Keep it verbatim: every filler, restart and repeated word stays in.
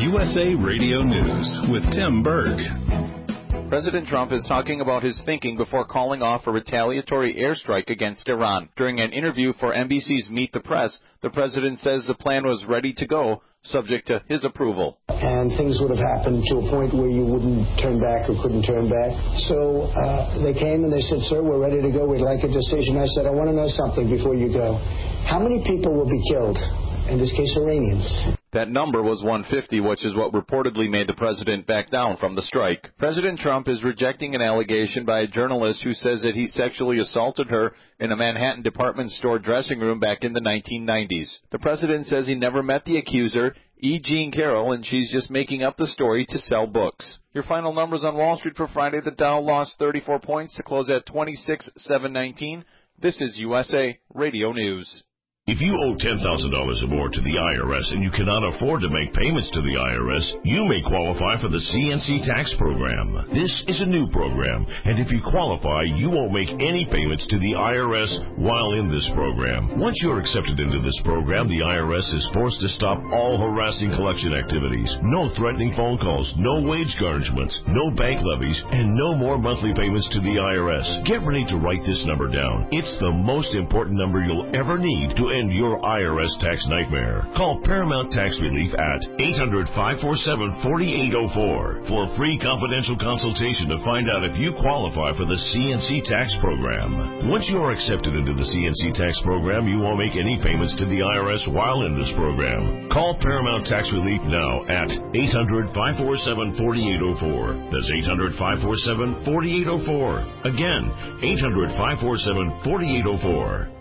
U S A Radio News with Tim Berg. President Trump is talking about his thinking before calling off a retaliatory airstrike against Iran. During an interview for N B C's Meet the Press, the president says the plan was ready to go, subject to his approval. And things would have happened to a point where you wouldn't turn back or couldn't turn back. So uh, they came and they said, sir, we're ready to go. We'd like a decision. I said, I want to know something before you go. How many people will be killed? In this case, Iranians. That number was one hundred fifty, which is what reportedly made the president back down from the strike. President Trump is rejecting an allegation by a journalist who says that he sexually assaulted her in a Manhattan department store dressing room back in the nineteen nineties. The president says he never met the accuser, E. Jean Carroll, and she's just making up the story to sell books. Your final numbers on Wall Street for Friday: the Dow lost thirty-four points to close at twenty-six thousand seven hundred nineteen. This is U S A Radio News. If you owe ten thousand dollars or more to the I R S and you cannot afford to make payments to the I R S, you may qualify for the C N C tax program. This is a new program, and if you qualify, you won't make any payments to the I R S while in this program. Once you're accepted into this program, the I R S is forced to stop all harassing collection activities. No threatening phone calls, no wage garnishments, no bank levies, and no more monthly payments to the I R S. Get ready to write this number down. It's the most important number you'll ever need to end your I R S tax nightmare. Call Paramount Tax Relief at eight hundred, five four seven, four eight zero four for a free confidential consultation to find out if you qualify for the C N C tax program. Once you are accepted into the C N C tax program, you won't make any payments to the I R S while in this program. Call Paramount Tax Relief now at eight hundred, five four seven, four eight zero four. That's eight hundred, five four seven, four eight zero four. Again, eight hundred, five four seven, four eight zero four.